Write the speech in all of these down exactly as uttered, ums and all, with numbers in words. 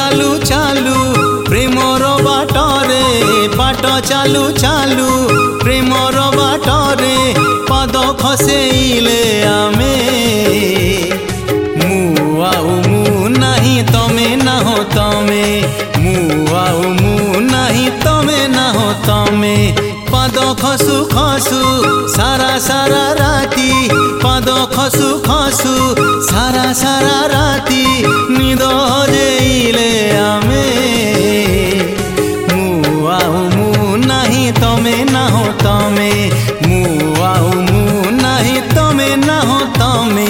चालू चालू प्रेमर बाटरे बाट चालू चालू प्रेमर बाटरे पाद खसेइले आमे मु आउ मु नहीं तमे नाहो तमे मु आउ मु नहीं तमे नाहो तमे पाद खसु खसु सारा सारा राती पाद खसु खसु सारा सारा राती निद जेइले आमे मु आउ मु नहीं तमे नाहो तमे मु आउ मु नहीं तमे नाहो तमे।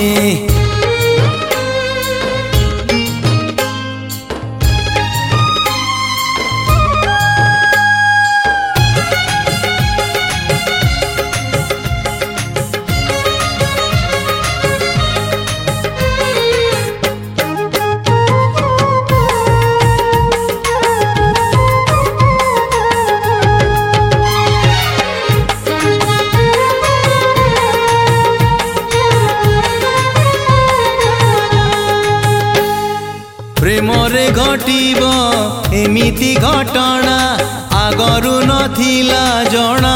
प्रेमरे घटिब एमिति घटना आगरु नथिला जना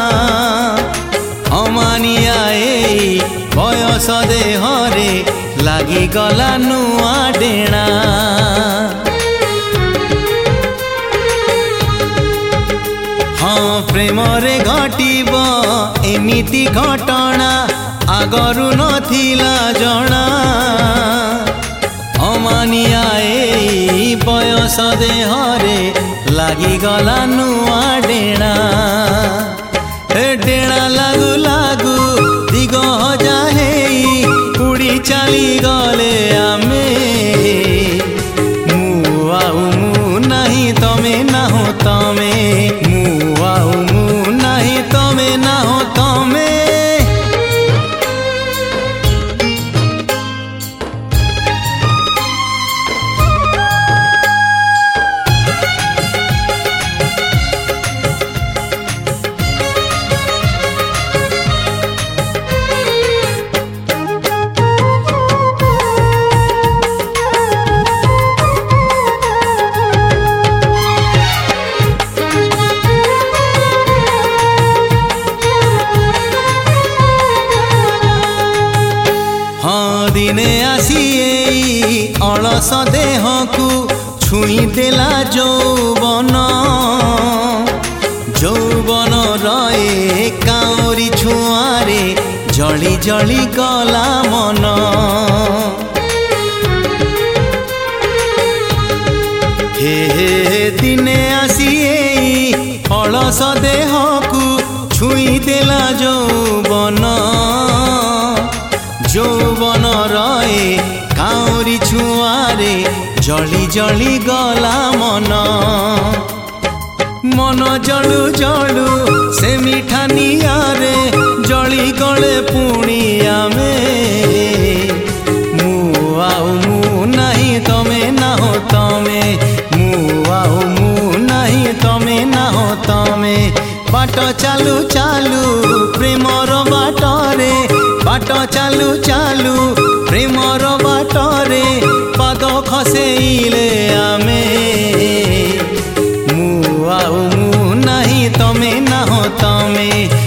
अमानिया एई बयस देहरे लागी गला नुआ डेणा हाँ प्रेमरे घटिब एमिति घटना आगरु नथिला जना अमानिया एई बयस देहरे लागी गला नुआ डेणा ए डेणा लागू लागू दिग हजा हेई उड़ी चली गले आमे मु आउ मु नहीं तमे नाहो तमे मु आउ मु नहीं तमे नाहो तमे। हाँ दिने आसी एई अलस देह को छुई देला जौवन जौवन रहे काउरी छुआरे जली जली गला मन हे हे दिने आसी एई अलस देह को छुई देला जौवन जौवन रहे काउरी छुआरे जली जली गला मन मन जलू जलू से मिठा नियारे जली गले पुणी आमे मु आउ मु नहीं तमे नाहो तमे मु आउ मु नहीं तमे नाहो तमे बाट चालू चालू प्रेमर बाटरे बाट चालू चालू प्रेमर बाटरे पाद खसेइले आमे मु आउ मु नहीं तमे नाहो तमे।